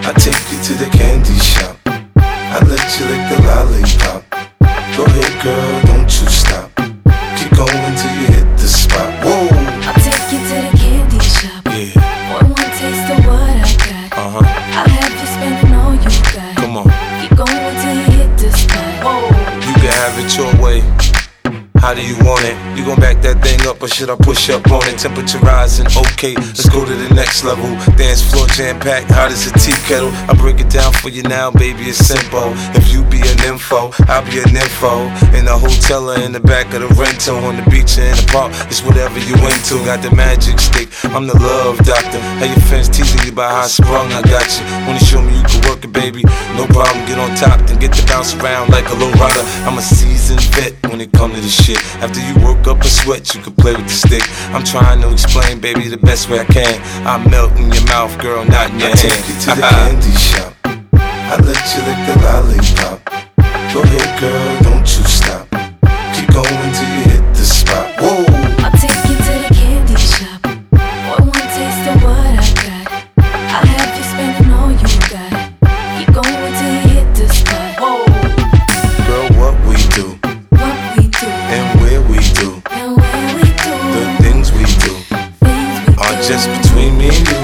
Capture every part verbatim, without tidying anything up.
I take you to the candy shop. I let you lick the lollipop. Go ahead, girl, don't you stop. Keep going till you hit the spot. Whoa. I'll take you to the candy shop. Yeah. One more taste of what I got. Uh huh. I'll have you spending all you got. Come on. Keep going till you hit the spot. Whoa. You can have it your way. How do you want it? You gon' back that thing up or should I push up on it? Temperature rising, okay, let's go to the next level. Dance floor jam-packed, hot as a tea kettle. I break it down for you now, baby, it's simple. If you be an info, I'll be an info. In the hotel or in the back of the rental, on the beach or in the park, it's whatever you into. Got the magic stick, I'm the love doctor. How your fans teasing you about how I sprung, I got you. Wanna show me you can work it, baby? No problem, get on top, then get to bounce around like a low rider. I'm a seasoned vet when it come to this shit. After you work up a sweat, you can play with the stick. I'm trying to explain, baby, the best way I can. I melt in your mouth, girl, not in your I hand. I take you to the candy shop. I let you lick the lollipop. Go ahead, girl, don't you stop. Keep going till you hit the spot. Whoa. I'll take you to the candy shop. One more taste of what I got. I'll have you spending all you got. Keep going till you hit the spot. Whoa. Girl, what we do, What we do, and where we do, and where we do, the things we do things we are do. just between me and you,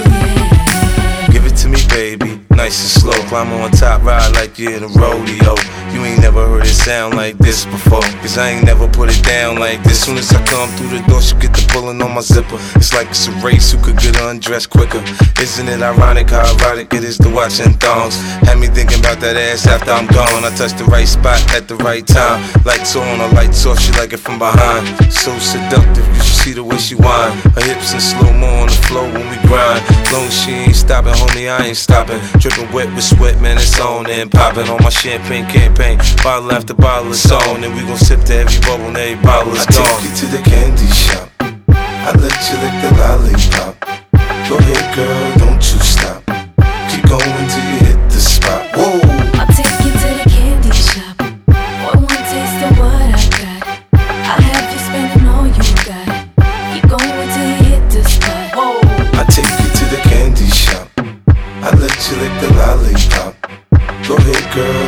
yeah. Give it to me, baby, nice and slow. Climb on top, ride like you're in a rodeo. You ain't never heard it sound like this before, cause I ain't never put it down like this. Soon as I come through the door, she get the pulling on my zipper. It's like it's a race, who could get undressed quicker. Isn't it ironic how erotic it is to watching thongs? Had me thinking about that ass after I'm gone. I touched the right spot at the right time. Lights on, or lights off, she like it from behind. So seductive, you should see the way she whine. Her hips in slow-mo on the floor when we grind. Long as she ain't stopping, homie, I ain't stopping. Dripping wet with sweat, man, it's on and popping on my champagne campaign. Bottle after bottle is on, and we gon' sip to every bubble and every bottle is gone. I take you to the candy shop. I let you lick the lollipop. Go ahead, girl, don't you stop. Keep going till you hit the spot. Whoa. I'll take you to the candy shop. One more taste of what I got. I'll have you spending all you got. Keep going till you hit the spot. Whoa. I take you to the candy shop. I let you lick the lollipop. Go ahead, girl,